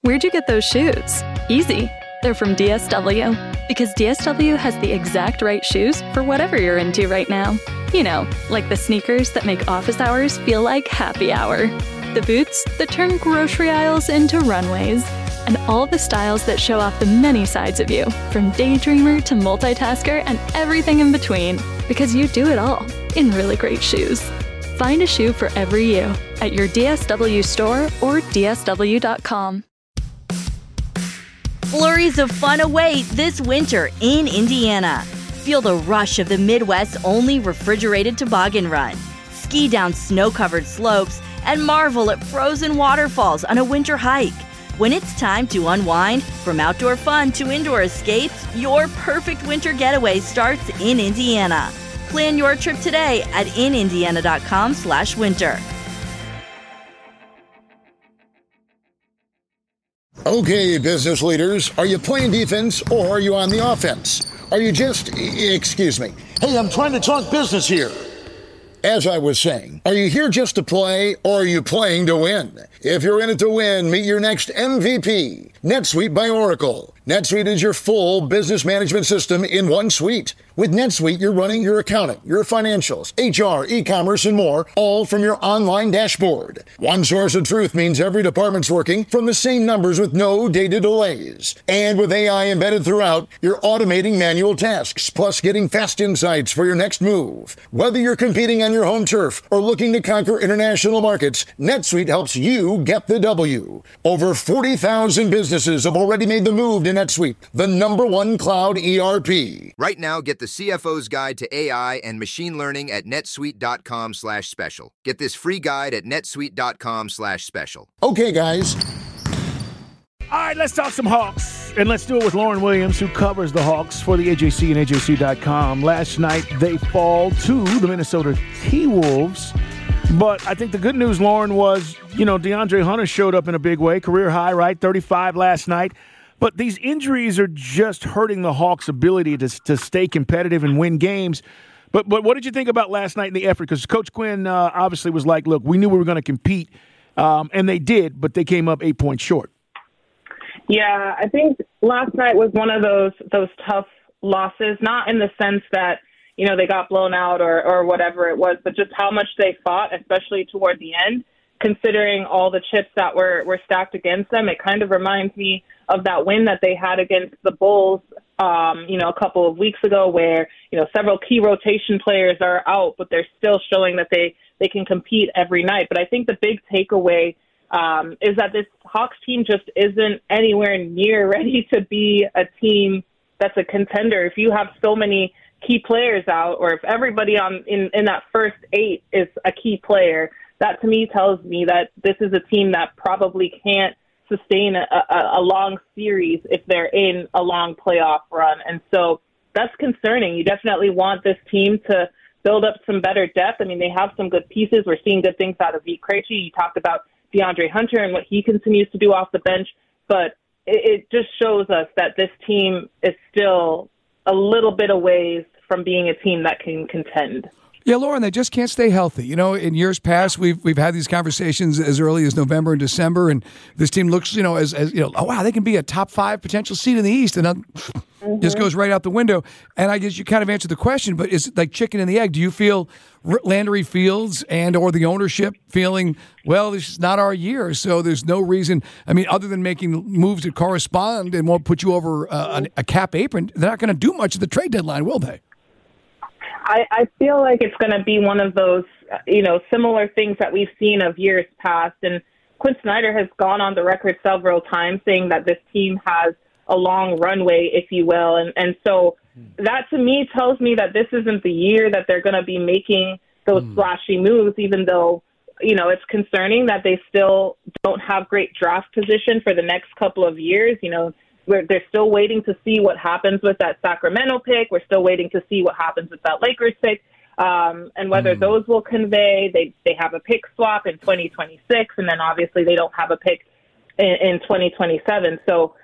Where'd you get those shoes? Easy. They're from DSW. Because DSW has the exact right shoes for whatever you're into right now. You know, like the sneakers that make office hours feel like happy hour. The boots that turn grocery aisles into runways. And all the styles that show off the many sides of you, from daydreamer to multitasker and everything in between. Because you do it all in really great shoes. Find a shoe for every you at your DSW store or DSW.com. Flurries of fun await this winter in Indiana. Feel the rush of the Midwest's only refrigerated toboggan run. Ski down snow-covered slopes and marvel at frozen waterfalls on a winter hike. When it's time to unwind, from outdoor fun to indoor escapes, your perfect winter getaway starts in Indiana. Plan your trip today at inindiana.com/winter. Okay, business leaders, are you playing defense or are you on the offense? Are you just, excuse me. Hey, I'm trying to talk business here. As I was saying, are you here just to play or are you playing to win? If you're in it to win, meet your next MVP, NetSuite by Oracle. NetSuite is your full business management system in one suite. With NetSuite, you're running your accounting, your financials, HR, e-commerce, and more, all from your online dashboard. One source of truth means every department's working from the same numbers with no data delays. And with AI embedded throughout, you're automating manual tasks, plus getting fast insights for your next move. Whether you're competing on your home turf or looking to conquer international markets, NetSuite helps you get the W. Over 40,000 businesses have already made the move to NetSuite, the #1 cloud ERP. Right now, get the CFO's Guide to AI and Machine Learning at netsuite.com/special. Get this free guide at netsuite.com/special. Okay, guys. All right, let's talk some Hawks, and let's do it with Lauren Williams, who covers the Hawks for the AJC and AJC.com. Last night, they fall to the Minnesota T-Wolves, but I think the good news, Lauren, was, DeAndre Hunter showed up in a big way, career high, right, 35 last night. But these injuries are just hurting the Hawks' ability to stay competitive and win games. But what did you think about last night in the effort? Because Coach Quinn obviously was like, look, we knew we were going to compete, and they did, but they came up 8 points short. Yeah, I think last night was one of those tough losses, not in the sense that, they got blown out or whatever it was, but just how much they fought, especially toward the end, considering all the chips that were stacked against them. It kind of reminds me of that win that they had against the Bulls, a couple of weeks ago where, several key rotation players are out, but they're still showing that they can compete every night. But I think the big takeaway is that this Hawks team just isn't anywhere near ready to be a team that's a contender. If you have so many key players out, or if everybody in that first 8 is a key player, that to me tells me that this is a team that probably can't sustain a long series if they're in a long playoff run. And so that's concerning. You definitely want this team to build up some better depth. I mean, they have some good pieces. We're seeing good things out of Vit Krejci. You talked about DeAndre Hunter and what he continues to do off the bench, but it just shows us that this team is still a little bit away from being a team that can contend. Yeah, Lauren, they just can't stay healthy. In years past, we've had these conversations as early as November and December, and this team looks, as oh wow, they can be a top 5 potential seed in the East, and just goes right out the window. And I guess you kind of answered the question, but is it like chicken and the egg? Do you feel Landry Fields and or the ownership feeling, well, this is not our year, so there's no reason, other than making moves that correspond and won't put you over a cap apron, they're not going to do much at the trade deadline, will they? I feel like it's going to be one of those, similar things that we've seen of years past. And Quinn Snyder has gone on the record several times saying that this team has a long runway, if you will. And so that to me tells me that this isn't the year that they're going to be making those flashy moves, even though, it's concerning that they still don't have great draft position for the next couple of years. They're still waiting to see what happens with that Sacramento pick. We're still waiting to see what happens with that Lakers pick, and whether those will convey. They have a pick swap in 2026, and then obviously they don't have a pick in 2027. So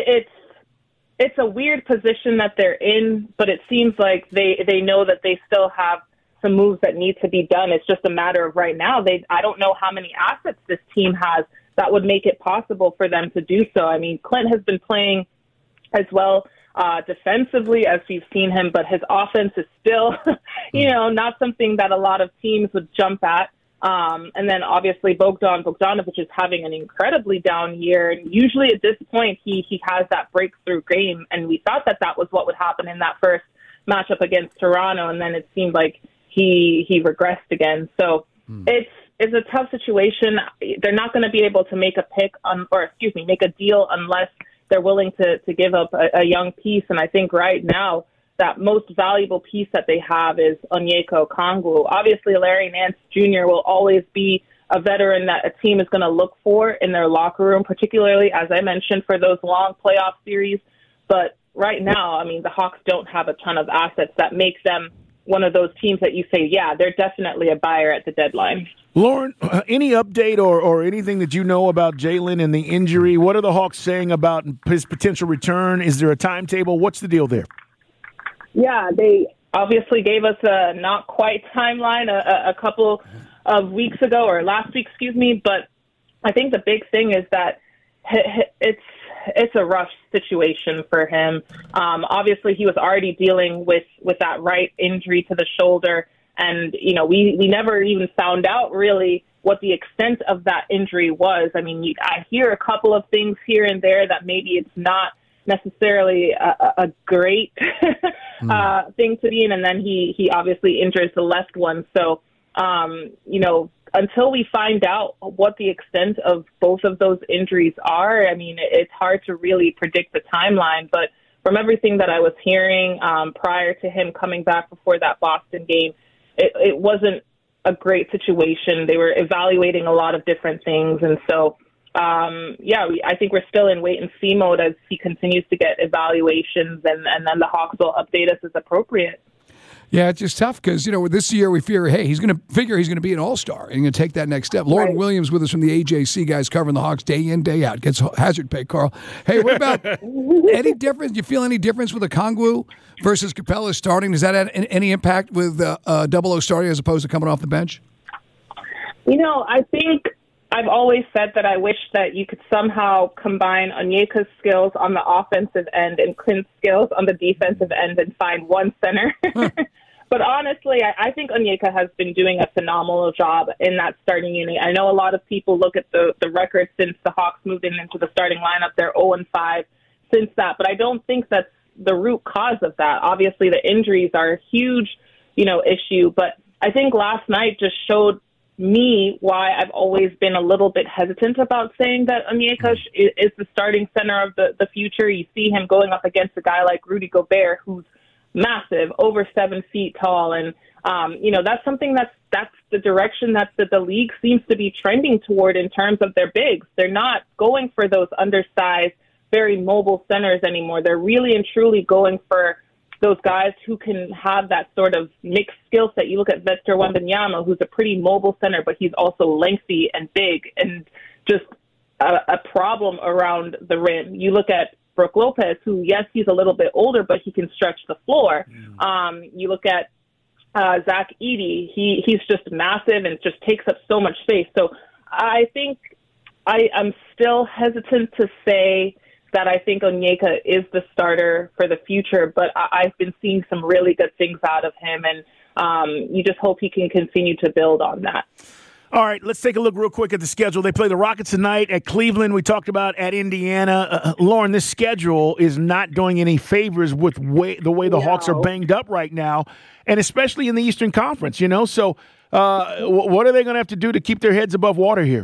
it's a weird position that they're in, but it seems like they know that they still have some moves that need to be done. It's just a matter of right now. I don't know how many assets this team has that would make it possible for them to do so. I mean, Clint has been playing as well defensively as we've seen him, but his offense is still, not something that a lot of teams would jump at. And then obviously Bogdanovic is having an incredibly down year. And usually at this point, he has that breakthrough game. And we thought that was what would happen in that first matchup against Toronto. And then it seemed like he regressed again. So it's a tough situation. They're not going to be able to make make a deal unless they're willing to give up a young piece. And I think right now, that most valuable piece that they have is Onyeka Okongwu. Obviously, Larry Nance Jr. will always be a veteran that a team is going to look for in their locker room, particularly, as I mentioned, for those long playoff series. But right now, I mean, the Hawks don't have a ton of assets that make them one of those teams that you say, yeah, they're definitely a buyer at the deadline. Lauren, any update or anything that you know about Jalen and the injury? What are the Hawks saying about his potential return? Is there a timetable? What's the deal there? Yeah, they obviously gave us a not quite timeline a couple of weeks ago, or last week, but I think the big thing is that it's a rough situation for him. Obviously, he was already dealing with that right injury to the shoulder, and we never even found out really what the extent of that injury was. I mean, I hear a couple of things here and there that maybe it's not necessarily a great thing to be in, and then he obviously injures the left one. So, until we find out what the extent of both of those injuries are, I mean, it's hard to really predict the timeline. But from everything that I was hearing prior to him coming back before that Boston game, it wasn't a great situation. They were evaluating a lot of different things, and so I think we're still in wait-and-see mode as he continues to get evaluations, and then the Hawks will update us as appropriate. Yeah, it's just tough because, this year we fear, hey, he's going to be an all-star and going to take that next step. Lauren Williams with us from the AJC guys covering the Hawks day in, day out. Gets hazard pay, Carl. Hey, what about any difference? Do you feel any difference with Okongwu versus Capella starting? Does that have any impact with Double O starting as opposed to coming off the bench? I think I've always said that I wish that you could somehow combine Onyeka's skills on the offensive end and Clint's skills on the defensive end and find one center. But honestly, I think Onyeka has been doing a phenomenal job in that starting unit. I know a lot of people look at the record since the Hawks moved into the starting lineup. They're 0-5 since that, but I don't think that's the root cause of that. Obviously, the injuries are a huge, issue, but I think last night just showed me why I've always been a little bit hesitant about saying that Onyeka is the starting center of the future. You see him going up against a guy like Rudy Gobert, who's massive, over 7 feet tall. And, that's something that's the direction that the league seems to be trending toward in terms of their bigs. They're not going for those undersized, very mobile centers anymore. They're really and truly going for those guys who can have that sort of mixed skill set. You look at Victor Wembanyama, who's a pretty mobile center, but he's also lengthy and big and just a problem around the rim. You look at Brook Lopez, who, yes, he's a little bit older, but he can stretch the floor. You look at Zach Edey. He's just massive and just takes up so much space. So I think I'm still hesitant to say that I think Onyeka is the starter for the future, but I've been seeing some really good things out of him, and you just hope he can continue to build on that. All right, let's take a look real quick at the schedule. They play the Rockets tonight at Cleveland. We talked about at Indiana. Lauren, this schedule is not doing any favors with the way the Hawks are banged up right now, and especially in the Eastern Conference, So what are they going to have to do to keep their heads above water here?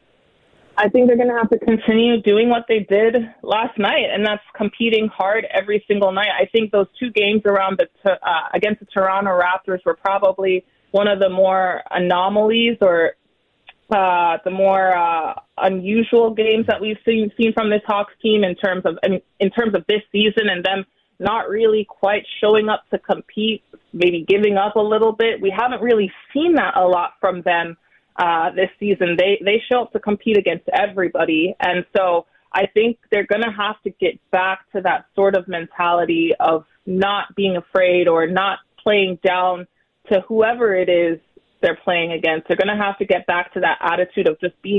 I think they're going to have to continue doing what they did last night, and that's competing hard every single night. I think those 2 games around against the Toronto Raptors were probably one of the more anomalies or the more unusual games that we've seen from this Hawks team in terms of this season, and them not really quite showing up to compete, maybe giving up a little bit. We haven't really seen that a lot from them this season. They show up to compete against everybody, and so I think they're going to have to get back to that sort of mentality of not being afraid or not playing down to whoever it is they're playing against. They're going to have to get back to that attitude of just being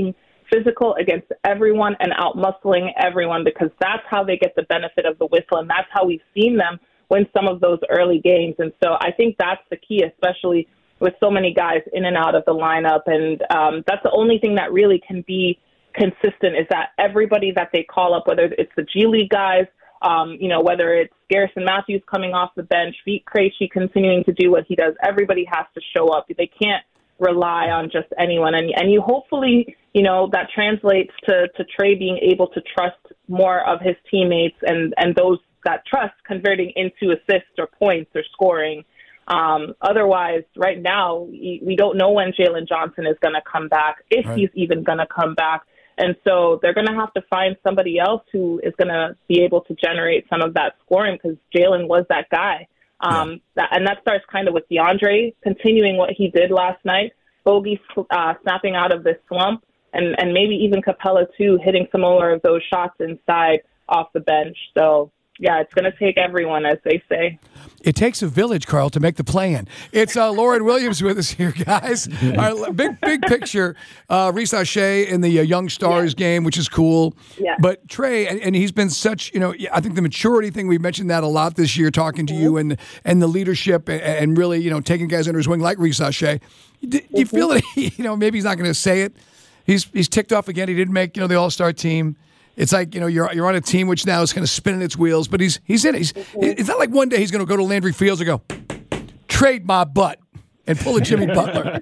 physical against everyone and out-muscling everyone, because that's how they get the benefit of the whistle, and that's how we've seen them win some of those early games. And so I think that's the key, especially with so many guys in and out of the lineup. And that's the only thing that really can be consistent, is that everybody that they call up, whether it's the G League guys, whether it's Garrison Matthews coming off the bench, Vit Krejci continuing to do what he does, everybody has to show up. They can't rely on just anyone. And you hopefully, that translates to Trey being able to trust more of his teammates and those that trust converting into assists or points or scoring. Otherwise, right now, we don't know when Jalen Johnson is going to come back, if he's even going to come back. And so they're going to have to find somebody else who is going to be able to generate some of that scoring, because Jalen was that guy. That starts kind of with DeAndre continuing what he did last night, Bogey snapping out of this slump, and maybe even Capella, too, hitting some more of those shots inside off the bench. So, yeah, it's going to take everyone, as they say. It takes a village, Carl, to make the play-in. It's Lauren Williams with us here, guys. Our big picture, Reese Ashe in the Young Stars game, which is cool. Yeah. But Trey, and he's been such, I think the maturity thing, we've mentioned that a lot this year, talking to you, and the leadership, and really, taking guys under his wing like Reese Ashe. Do you feel that, maybe he's not going to say it? He's ticked off again. He didn't make, the All-Star team. It's like, you're on a team which now is kind of spinning its wheels, but he's in it. It's not like one day he's going to go to Landry Fields and go, trade my butt, and pull a Jimmy Butler.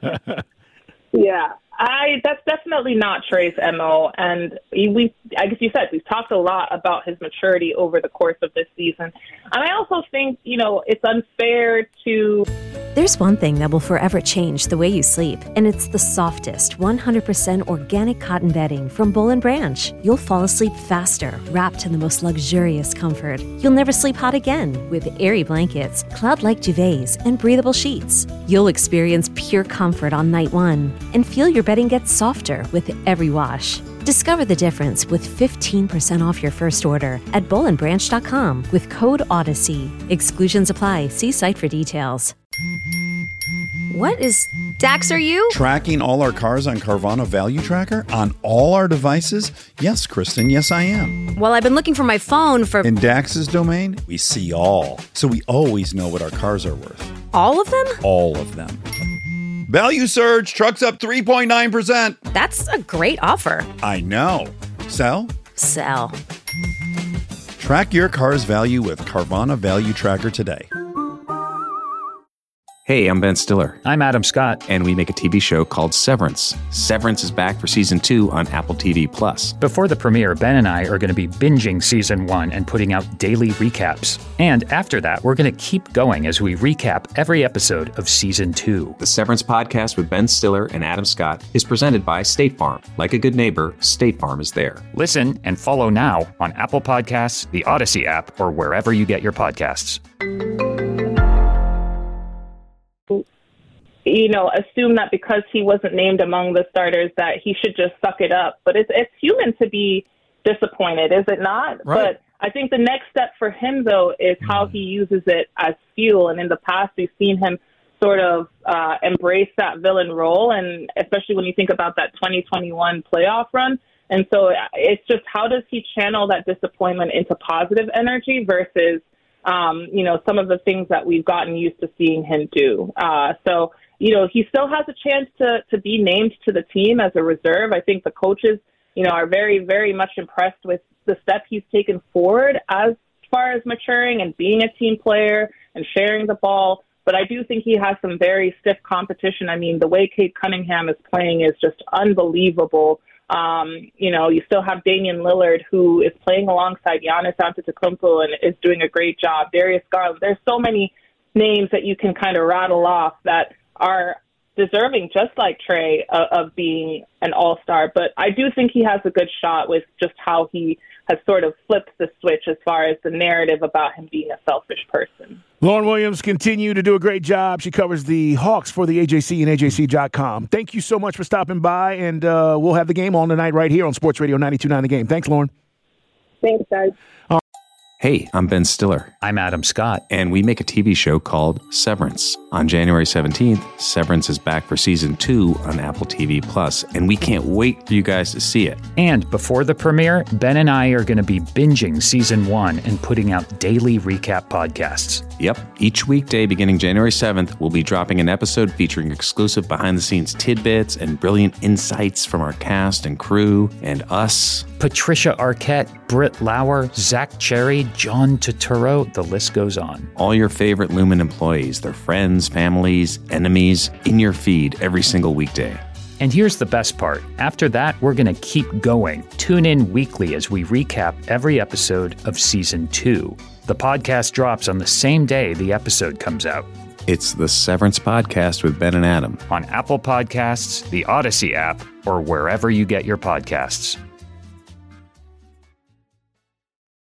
Yeah, that's definitely not Trey's MO. And I guess you said, we've talked a lot about his maturity over the course of this season. And I also think, it's unfair to... There's one thing that will forever change the way you sleep, and it's the softest, 100% organic cotton bedding from Boll & Branch. You'll fall asleep faster, wrapped in the most luxurious comfort. You'll never sleep hot again with airy blankets, cloud-like duvets, and breathable sheets. You'll experience pure comfort on night one and feel your bedding get softer with every wash. Discover the difference with 15% off your first order at bollandbranch.com with code Odyssey. Exclusions apply. See site for details. What is... Dax, are you? Tracking all our cars on Carvana Value Tracker on all our devices? Yes, Kristen, yes I am. Well, I've been looking for my phone for... In Dax's domain, we see all. So we always know what our cars are worth. All of them? All of them. Value surge, trucks up 3.9%. That's a great offer. I know. Sell? Sell. Track your car's value with Carvana Value Tracker today. Hey, I'm Ben Stiller. I'm Adam Scott. And we make a TV show called Severance. Severance is back for Season 2 on Apple TV+. Before the premiere, Ben and I are going to be binging Season 1 and putting out daily recaps. And after that, we're going to keep going as we recap every episode of Season 2. The Severance podcast with Ben Stiller and Adam Scott is presented by State Farm. Like a good neighbor, State Farm is there. Listen and follow now on Apple Podcasts, the Odyssey app, or wherever you get your podcasts. Assume that because he wasn't named among the starters that he should just suck it up. But it's human to be disappointed, is it not? Right. But I think the next step for him, though, is how he uses it as fuel. And in the past, we've seen him sort of embrace that villain role, and especially when you think about that 2021 playoff run. And so it's just, how does he channel that disappointment into positive energy versus, some of the things that we've gotten used to seeing him do. So he still has a chance to be named to the team as a reserve. I think the coaches, are very, very much impressed with the step he's taken forward as far as maturing and being a team player and sharing the ball. But I do think he has some very stiff competition. I mean, the way Cade Cunningham is playing is just unbelievable. You still have Damian Lillard, who is playing alongside Giannis Antetokounmpo and is doing a great job. Darius Garland. There's so many names that you can kind of rattle off that are deserving, just like Trey, of being an all-star. But I do think he has a good shot with just how he has sort of flipped the switch as far as the narrative about him being a selfish person. Lauren Williams continue to do a great job. She covers the Hawks for the AJC and AJC.com. Thank you so much for stopping by, and we'll have the game on tonight right here on Sports Radio 92.9 The Game. Thanks, Lauren. Thanks, guys. Hey, I'm Ben Stiller. I'm Adam Scott. And we make a TV show called Severance. On January 17th, Severance is back for season 2 on Apple TV+, and we can't wait for you guys to see it. And before the premiere, Ben and I are going to be binging season 1 and putting out daily recap podcasts. Yep. Each weekday beginning January 7th, we'll be dropping an episode featuring exclusive behind-the-scenes tidbits and brilliant insights from our cast and crew and us. Patricia Arquette, Britt Lauer, Zach Cherry, John Turturro, the list goes on. All your favorite Lumen employees, their friends, families, enemies, in your feed every single weekday. And here's the best part. After that, we're going to keep going. Tune in weekly as we recap every episode of Season 2. The podcast drops on the same day the episode comes out. It's the Severance Podcast with Ben and Adam. On Apple Podcasts, the Odyssey app, or wherever you get your podcasts.